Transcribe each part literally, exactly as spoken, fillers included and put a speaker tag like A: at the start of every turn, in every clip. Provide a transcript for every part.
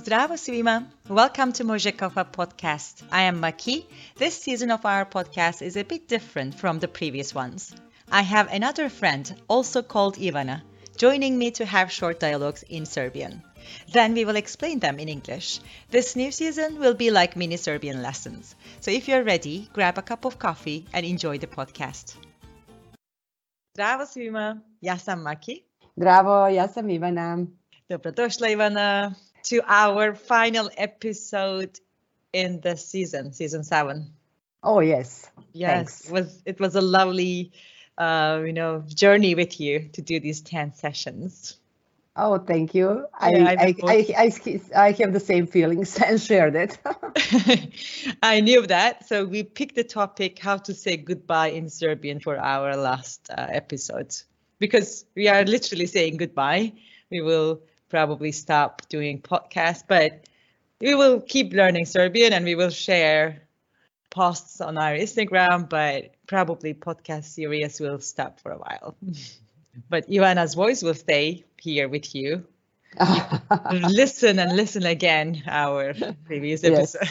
A: Zdravo svima! Welcome to Može Kafa podcast. I am Maki. This season of our podcast is a bit different from the previous ones. I have another friend, also called Ivana, joining me to have short dialogues in Serbian. Then we will explain them in English. This new season will be like mini Serbian lessons. So if you're ready, grab a cup of coffee and enjoy the podcast. Zdravo svima! Ja sam Maki.
B: Zdravo, ja sam Ivana.
A: Dobrodošla Ivana to our final episode in the season, season seven.
B: Oh yes,
A: yes,
B: thanks.
A: It was it was a lovely, uh, you know, journey with you to do these ten sessions.
B: Oh, thank you.
A: Yeah,
B: I, I, I, I, I have the same feelings and shared it.
A: I knew that. So we picked the topic, how to say goodbye in Serbian for our last uh, episode. Because we are literally saying goodbye. We will probably stop doing podcasts, but we will keep learning Serbian and we will share posts on our Instagram, but probably podcast series will stop for a while. But Ivana's voice will stay here with you. Listen and listen again our previous episode.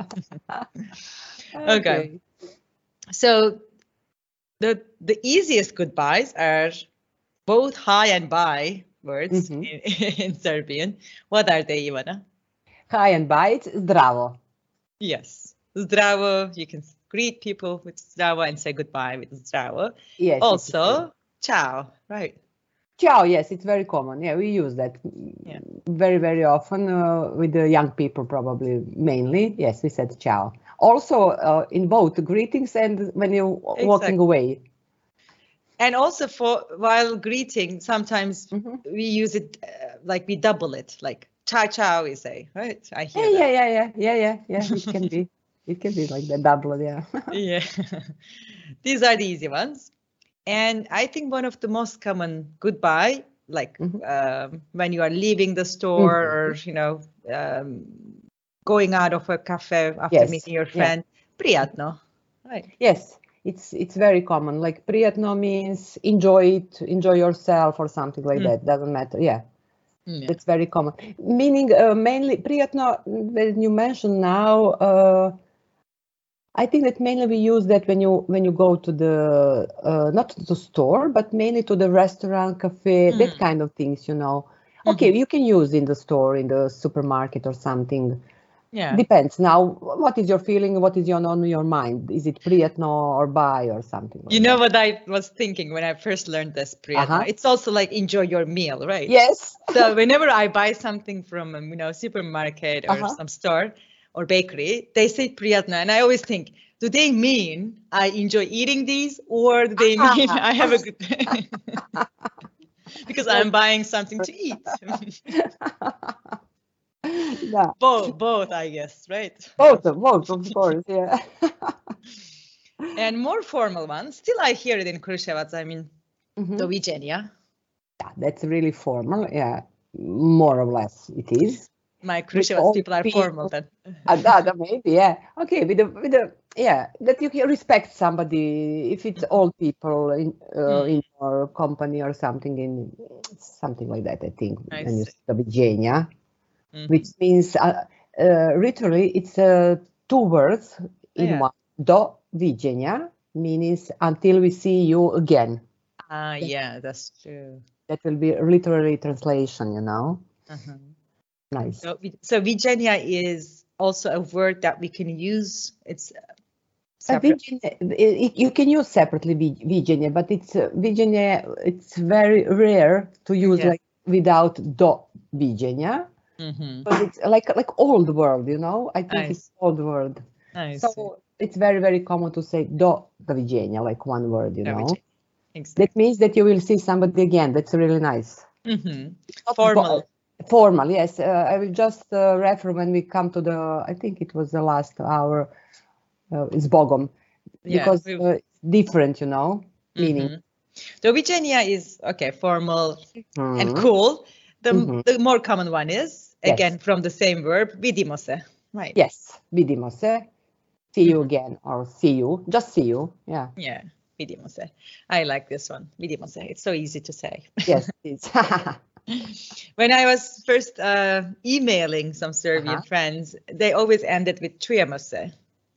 A: okay. okay. So the the easiest goodbyes are both hi and bye words mm-hmm. in, in Serbian. What are they, Ivana?
B: Hi and bye, it's zdravo.
A: Yes. Zdravo, you can greet people with zdravo and say goodbye with zdravo.
B: Yes.
A: Also, ciao, right?
B: Ciao, yes, it's very common. Yeah, we use that yeah. very, very often uh, with the young people, probably mainly. Yes, we said ciao. Also, uh, in both greetings and when you're exactly. walking away.
A: And also for while greeting, sometimes mm-hmm. we use it uh, like we double it, like ciao ciao we say, right? I hear
B: yeah,
A: that.
B: yeah, yeah, yeah, yeah, yeah, yeah. It can be, it can be like the double, yeah.
A: yeah. These are the easy ones. And I think one of the most common goodbye, like mm-hmm. um, when you are leaving the store mm-hmm. or, you know, um, going out of a cafe after yes. meeting your friend, yeah. Prijatno, right?
B: Yes. It's it's very common. Like prijatno means enjoy it, enjoy yourself or something like mm. that. Doesn't matter. Yeah, yeah. It's very common. Meaning uh, mainly prijatno. When you mention now, uh, I think that mainly we use that when you when you go to the uh, not to the store, but mainly to the restaurant, cafe, mm. that kind of things. You know. Mm-hmm. Okay, you can use in the store, in the supermarket or something.
A: Yeah.
B: Depends. Now, what is your feeling? What is your, on your mind? Is it prijatno or bye or something? Like
A: you know
B: that?
A: what I was thinking when I first learned this prijatno? Uh-huh. It's also like enjoy your meal, right?
B: Yes.
A: So whenever I buy something from a you know supermarket or uh-huh. some store or bakery, they say prijatno, and I always think, do they mean I enjoy eating these, or do they uh-huh. mean I have a good day? Because I'm buying something to eat.
B: Yeah.
A: Both, both, I guess, right?
B: Both, both, of course, yeah.
A: And more formal ones, still I hear it in Kruševac, I mean, mm-hmm. doviđenja.
B: Yeah, that's really formal, yeah, more or less it is.
A: My Kruševac people are people. formal then.
B: uh, that, maybe, yeah. Okay, with the, with the, yeah, that you can respect somebody, if it's old people in, uh, mm. in your company or something, in something like that, I think,
A: I
B: when
A: see.
B: you say doviđenja. Mm-hmm. Which means uh, uh, literally it's uh, two words in yeah. one. Do viđenja means until we see you again.
A: Ah, uh, yeah, that's true.
B: That will be literally translation, you know.
A: Uh-huh.
B: Nice.
A: So, so viđenja is also a word that we can use. It's
B: separate. Viđenja, you can use separately viđenja, but it's uh, viđenja. It's very rare to use yeah. like without do viđenja.
A: Mm-hmm.
B: But it's like like old world, you know. I think
A: I
B: it's old world.
A: I
B: so
A: see.
B: It's very very common to say do doviđenja, like one word, you know.
A: Exactly.
B: That means that you will see somebody again. That's really nice.
A: Mm-hmm. Formal.
B: Bo- formal, yes. Uh, I will just uh, refer when we come to the. I think it was the last hour. Uh, it's Bogom,
A: yeah,
B: because uh, it's different, you know,
A: mm-hmm.
B: meaning.
A: Doviđenja is okay, formal mm-hmm. and cool. The mm-hmm. the more common one is. Again, yes. from the same verb, vidimo se, right?
B: Yes, vidimo se, see you again, or see you, just see you, yeah.
A: Yeah, vidimo se. I like this one, vidimo se. It's so easy to say.
B: Yes, it's.
A: When I was first uh, emailing some Serbian
B: Uh-huh.
A: friends, they always ended with čujemo se.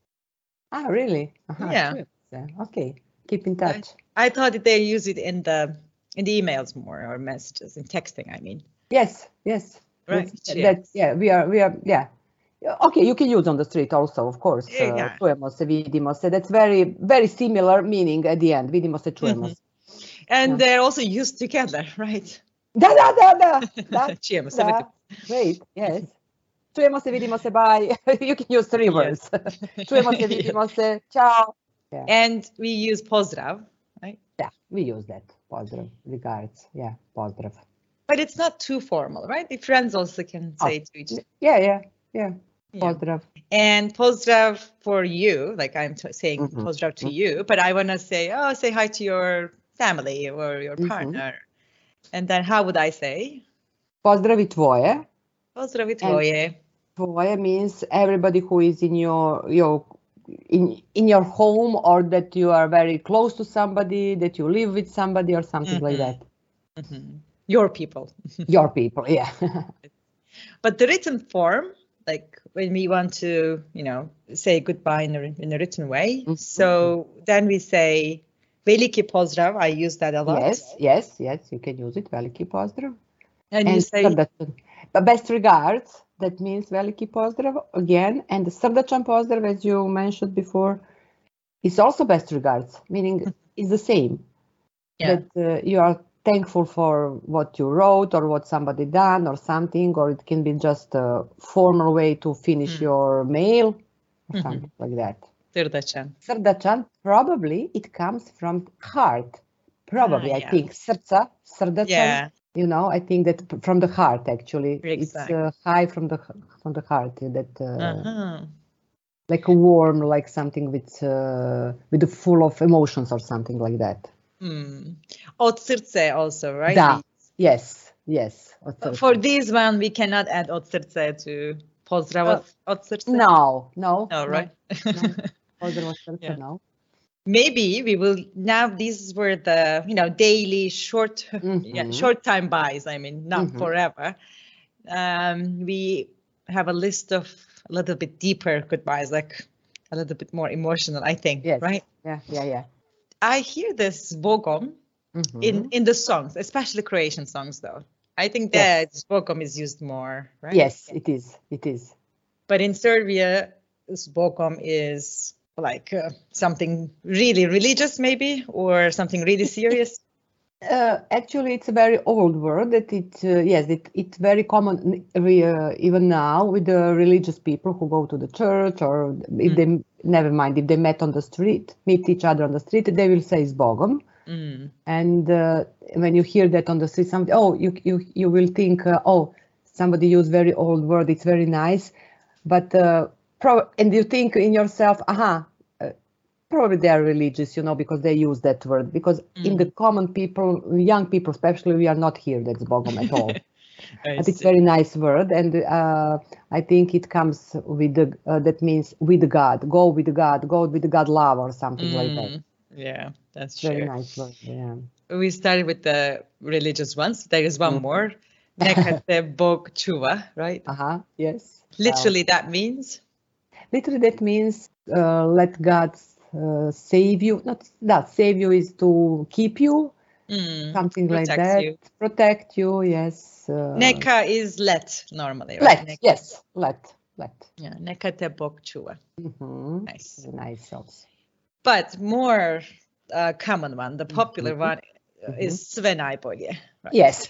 B: Ah, really? Uh-huh.
A: Yeah.
B: Okay. Keep in touch.
A: I, I thought that they use it in the in the emails more, or messages, in texting, I mean.
B: Yes, yes.
A: Right.
B: That's, that, yeah, we are, we are, yeah. Okay, you can use on the street also, of course.
A: Yeah.
B: Uh, čujemo se, vidimo se. That's very, very similar meaning at the end. Vidimo se, čujemo se.
A: Mm-hmm. And
B: yeah.
A: they're also used together, right?
B: Da, da, da, da. da,
A: čujemo se,
B: da. Great, yes. Čujemo se, vidimo se, bye. You can use three words. Čujemo se, vidimo se, ciao.
A: Yeah. And we use pozdrav, right?
B: Yeah, we use that. Pozdrav, regards. Yeah, pozdrav.
A: But it's not too formal, right? The friends also can say oh. to each other.
B: Yeah, yeah, yeah. Pozdrav.
A: And pozdrav for you, like I'm t- saying mm-hmm. pozdrav to mm-hmm. you, but I want to say, oh, say hi to your family or your partner. Mm-hmm. And then how would I say?
B: Pozdravi tvoje.
A: Pozdravi tvoje.
B: And tvoje means everybody who is in your your in in your home, or that you are very close to somebody, that you live with somebody or something mm-hmm. like that.
A: Mm-hmm. Your people.
B: Your people, yeah.
A: But the written form, like when we want to, you know, say goodbye in a, in a written way. Mm-hmm. So then we say veliki pozdrav. I use that a lot.
B: Yes, yes, yes. You can use it. Veliki pozdrav.
A: And, and you say
B: but best regards. That means veliki pozdrav again. And the srdačan pozdrav, as you mentioned before, is also best regards, meaning it's the same.
A: Yeah.
B: That uh, you are thankful for what you wrote or what somebody done or something, or it can be just a formal way to finish mm. your mail or mm-hmm. something like that.
A: Srdačan.
B: Srdačan, probably it comes from heart. Probably,
A: ah,
B: I
A: yeah.
B: think. Srca, srdačan.
A: Yeah.
B: You know, I think that from the heart, actually.
A: Exactly.
B: It's uh, high from the from the heart. That uh,
A: uh-huh.
B: like a warm, like something with uh, with full of emotions or something like that.
A: Mm. Od srce also, right?
B: Da. Yes, yes.
A: For this one, we cannot add od srce to pozdrav uh, od srce.
B: No, no.
A: No, right?
B: No. Pozdrav od srce, yeah. No.
A: Maybe we will now. These were the you know daily short, mm-hmm. yeah, short time buys. I mean, not mm-hmm. forever. Um, we have a list of a little bit deeper goodbyes, like a little bit more emotional. I think,
B: yes.
A: right?
B: Yeah, yeah, yeah.
A: I hear this zbogom mm-hmm. in in the songs, especially Croatian songs, though. I think that yes. zbogom is used more, right?
B: Yes, it is. It is.
A: But in Serbia, zbogom is like uh, something really religious, maybe, or something really serious.
B: Uh, actually, it's a very old word. That it uh, yes, it it's very common uh, even now with the religious people who go to the church, or if mm. they never mind if they met on the street, meet each other on the street, they will say zbogom.
A: Mm.
B: And uh, when you hear that on the street, somebody, oh, you you you will think, uh, oh, somebody used very old word. It's very nice, but uh, pro- and you think in yourself, aha. Probably they are religious, you know, because they use that word. Because mm. in the common people, young people especially, we are not here. That's zbogom at all. But see. It's a very nice word, and uh, I think it comes with the uh, that means with God. Go with God. Go with God love or something mm. like that.
A: Yeah, that's
B: very
A: true.
B: Very nice word. Yeah.
A: We started with the religious ones. There is one mm. more. Neka te Bog čuva, right?
B: Uh huh. Yes.
A: Literally, uh, that means.
B: Literally, that means uh, let God. Uh, save you, not that save you is to keep you,
A: mm,
B: something like that.
A: You.
B: Protect you, yes. Uh,
A: Neka is let normally, right?
B: Let,
A: Neka.
B: yes, let, let.
A: Yeah, neka te Bog čuva.
B: Mm-hmm.
A: Nice.
B: Nice also.
A: But more uh, common one, the popular mm-hmm. one uh, mm-hmm. is sve najbolje. Right?
B: Yes.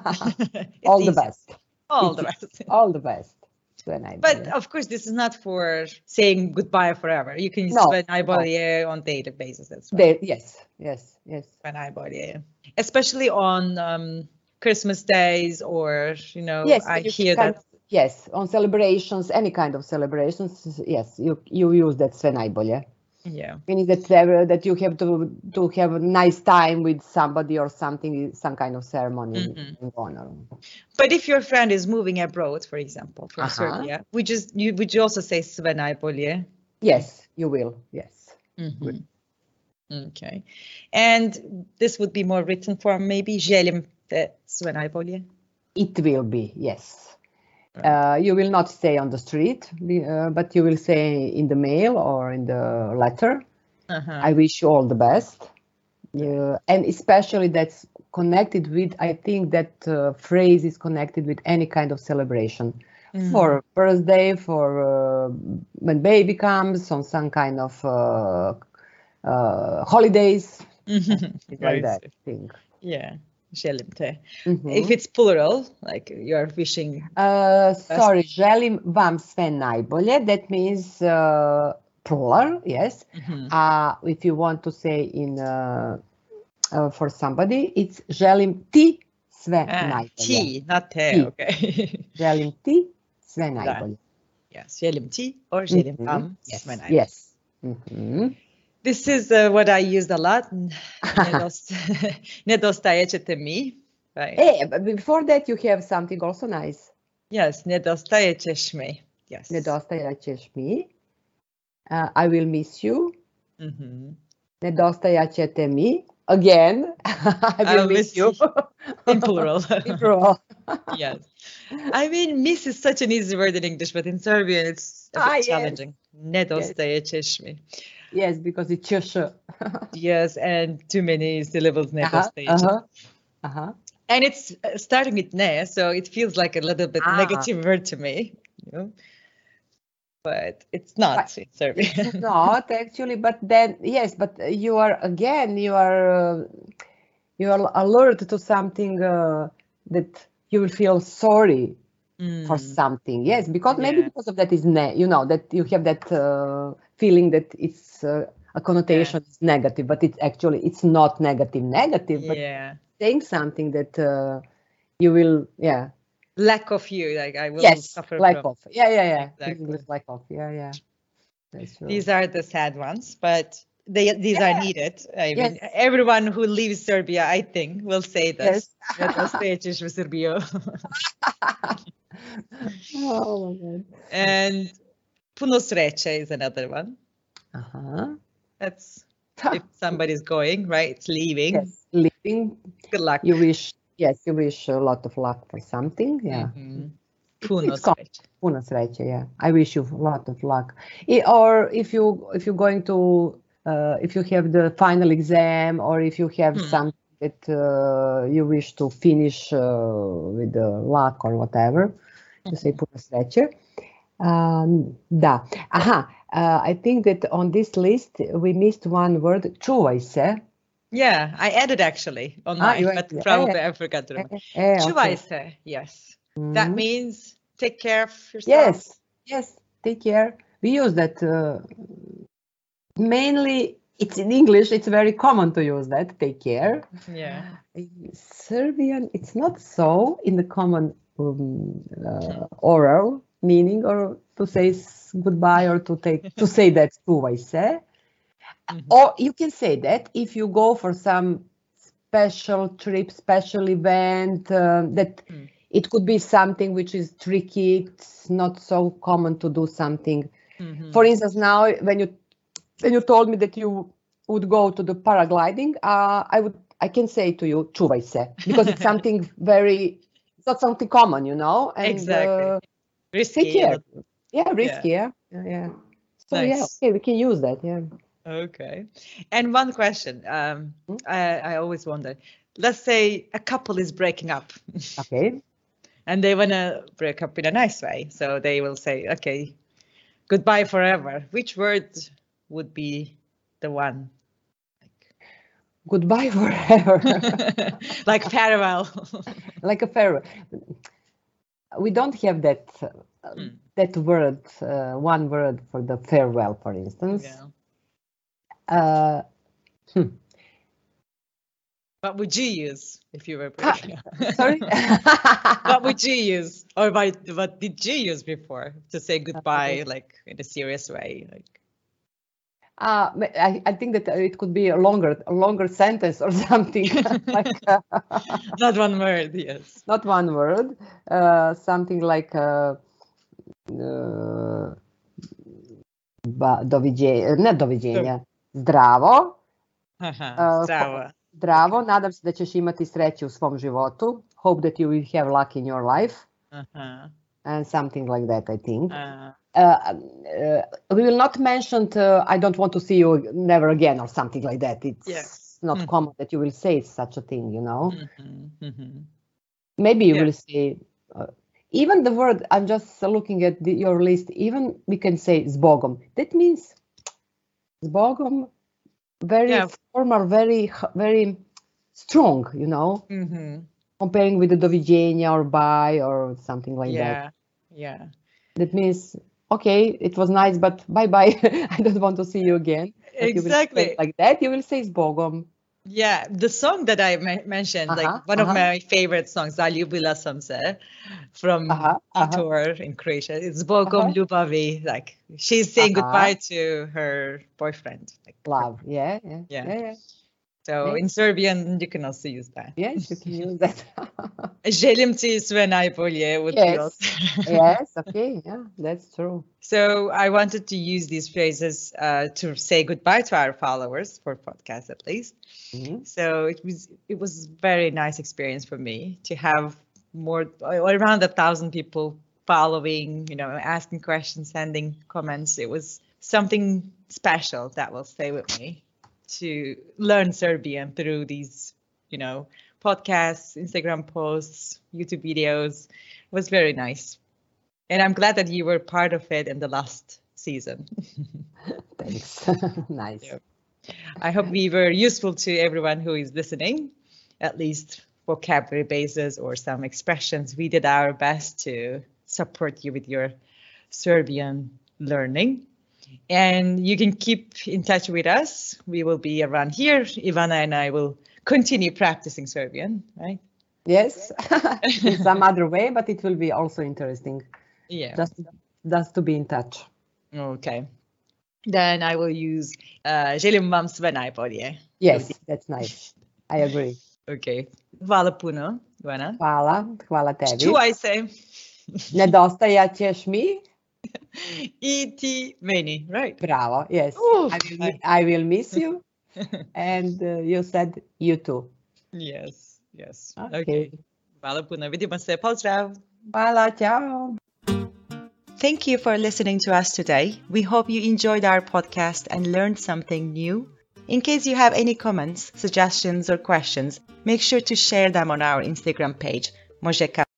B: All
A: easy.
B: the best.
A: All
B: it's
A: the best.
B: All the best.
A: But of course, this is not for saying goodbye forever. You can use
B: no,
A: sve najbolje no. on daily basis. That's right.
B: They, yes, yes, yes.
A: Sve najbolje. Especially on um, Christmas days, or you know,
B: yes,
A: I
B: you
A: hear
B: can,
A: that.
B: Yes, on celebrations, any kind of celebrations. Yes, you you use that sve najbolje.
A: Yeah.
B: Meaning that uh, that you have to to have a nice time with somebody or something, some kind of ceremony mm-hmm. in honor.
A: But if your friend is moving abroad, for example, from
B: uh-huh.
A: Serbia, we just you would you also say sve najbolje?
B: Yes, you will. Yes.
A: Mm-hmm. Okay. And this would be more written form, maybe želim te sve najbolje.
B: It will be, yes. Uh, you will not say on the street, uh, but you will say in the mail or in the letter.
A: Uh-huh.
B: I wish you all the best. Uh, and especially that's connected with, I think that uh, phrase is connected with any kind of celebration. Mm-hmm. For birthday, for uh, when baby comes, on some kind of uh, uh, holidays,
A: mm-hmm.
B: like that thing.
A: Yeah, želim te. Mm-hmm. If it's plural, like you're wishing.
B: Uh, sorry, želim vam sve najbolje. That means uh, plural, yes. Mm-hmm. Uh, if you want to say in uh, uh, for somebody, it's želim ti sve ah, najbolje.
A: Ti, not te, ti. Okay.
B: Želim ti sve najbolje.
A: Yes, želim ti or želim mm-hmm. vam
B: yes.
A: sve najbolje.
B: Yes. Mm-hmm.
A: This is uh, what I used a lot. Nedostaje ćete mi. Right.
B: Hey, but before that you have something also nice.
A: Yes, nedostaje ćeš mi. Yes.
B: Nedostaje ćeš mi. Uh, I will miss you.
A: Mm-hmm.
B: Nedostaje ćete mi. Again, I will
A: I'll
B: miss you.
A: In plural.
B: In plural.
A: Yes. I mean, miss is such an easy word in English, but in Serbian it's a bit ah, challenging. Yes. Nedostaje ćeš mi.
B: Yes, because it's ćeš.
A: Yes, and too many syllables. Nedostaje ćeš.
B: Uh-huh. Uh-huh.
A: And it's starting with ne, so it feels like a little bit ah. negative word to me. You know? But it's not but in Serbian.
B: It's not actually, but then yes, but you are again you are uh, you are alert to something uh, that you will feel sorry mm. for something. Yes, because yeah. maybe because of that is ne, you know that you have that uh, feeling that it's uh, a connotation yeah. is negative, but it's actually it's not negative negative, but
A: yeah.
B: saying something that uh, you will yeah.
A: Lack of you, like I will
B: yes,
A: suffer
B: lack
A: from.
B: of. Yeah, yeah, yeah.
A: Exactly.
B: Lack of. Yeah, yeah. That's true.
A: These are the sad ones, but they these yeah. are needed. I
B: yes.
A: mean, everyone who leaves Serbia, I think, will say this.
B: Yes. Oh my God.
A: And puno sreće is another one.
B: Uh huh.
A: That's if somebody's going, right? It's leaving.
B: Yes, leaving.
A: Good luck.
B: You wish. Yes, you wish a lot of luck for something. Yeah.
A: Mm-hmm. Puno sreće.
B: Puno sreće. Yeah. I wish you a lot of luck. I, or if you if you're going to uh, if you have the final exam or if you have hmm. something that uh, you wish to finish uh, with the luck or whatever, mm-hmm. you say puno sreće. Um, da. Aha. Uh, I think that on this list we missed one word. Čuvaj se.
A: Yeah, I added actually on mine, ah, but probably eh, I forgot to remember. Eh, eh, Čuvaj se, yes. Mm-hmm. That means take care of yourself.
B: Yes, yes, take care. We use that uh, mainly, it's in English, it's very common to use that, take care.
A: Yeah.
B: In Serbian, it's not so in the common um, uh, oral meaning or to say goodbye or to take to say that čuvaj se. Mm-hmm. Or you can say that if you go for some special trip, special event, uh, that mm. it could be something which is tricky. It's not so common to do something. Mm-hmm. For instance, now when you when you told me that you would go to the paragliding, uh, I would I can say to you čuvaj se because it's something very it's not something common, you know. And,
A: exactly.
B: Uh,
A: risky.
B: Take care. Yeah, risky. Yeah, yeah. yeah. So
A: nice.
B: yeah, okay, we can use that. Yeah.
A: Okay. And one question, um, mm-hmm. I, I always wonder, let's say a couple is breaking up.
B: Okay.
A: And they want to break up in a nice way. So they will say, okay, goodbye forever. Which word would be the one? Like...
B: Goodbye forever.
A: Like farewell.
B: Like a farewell. We don't have that, uh, mm. that word, uh, one word for the farewell, for instance.
A: Yeah.
B: Uh, hmm.
A: What would you use if you were breaking up?
B: Sorry?
A: What would you use? Or by, what did you use before to say goodbye, okay. like in a serious way? Like,
B: uh, I, I think that it could be a longer, a longer sentence or something. like, uh,
A: not one word, yes.
B: Not one word. Uh, something like uh, uh, ba, doviđenja, ne doviđenja. Zdravo.
A: Aha, zdravo.
B: Uh, zdravo, nadam se da ćeš imati sreće u svom životu. hope that you will have luck in your life.
A: Uh-huh.
B: And something like that, I think.
A: Uh,
B: uh, uh, we will not mention uh, I don't want to see you never again or something like that. It's
A: yeah.
B: not
A: mm-hmm.
B: common that you will say such a thing, you know.
A: Mm-hmm. Mm-hmm.
B: Maybe you
A: yeah.
B: will say uh, even the word, I'm just looking at the, your list, even we can say zbogom. That means zbogom, very
A: yeah.
B: formal, very very strong, you know.
A: Mm-hmm.
B: Comparing with the do widzenia or bye or something like
A: yeah.
B: that.
A: Yeah. Yeah.
B: That means, okay, it was nice, but bye bye. I don't want to see you again. But
A: Exactly.
B: You will say like that, you will say zbogom.
A: Yeah, the song that I ma- mentioned,
B: Uh-huh,
A: like one
B: uh-huh.
A: of my favorite songs, Zaljubila sam se, from
B: uh-huh,
A: a
B: uh-huh.
A: tour in Croatia. It's Zbogom
B: uh-huh.
A: ljubavi. Like she's saying
B: uh-huh.
A: goodbye to her boyfriend. Like
B: love, yeah, yeah,
A: yeah.
B: yeah, yeah.
A: So
B: Maybe.
A: in Serbian, you can also use that.
B: Yes, you can use that.
A: Želim ti sve najbolje would
B: yes.
A: be also.
B: Yes, okay, yeah, that's true.
A: So I wanted to use these phrases uh, to say goodbye to our followers for podcast at least. Mm-hmm. So it was it was very nice experience for me to have more around a thousand people following, you know, asking questions, sending comments. It was something special that will stay with me to learn Serbian through these, you know, podcasts, Instagram posts, YouTube videos. It was very nice. And I'm glad that you were part of it in the last season.
B: Thanks. Nice.
A: Yeah. I hope we were useful to everyone who is listening, at least vocabulary basis or some expressions. We did our best to support you with your Serbian learning. And you can keep in touch with us. We will be around here. Ivana and I will continue practicing Serbian, right?
B: Yes, in some other way, but it will be also interesting.
A: Yeah.
B: Just, just to be in touch.
A: Okay. Then I will use uh, želim vam sve najbolje.
B: Yes, that's nice. I agree.
A: Okay. Hvala puno, Ivana.
B: Hvala, hvala tebi.
A: Čuvaj se.
B: Nedostajat ćeš mi.
A: I ti meni, right?
B: Bravo, yes.
A: Ooh,
B: I, will, I... I will miss you. And uh, you said you too.
A: Yes, yes.
B: Okay.
A: Okay. Hvala puno. Vidimo se. Pozdrav.
B: Hvala, ciao.
A: Thank you for listening to us today. We hope you enjoyed our podcast and learned something new. In case you have any comments, suggestions, or questions, make sure to share them on our Instagram page, Možeka.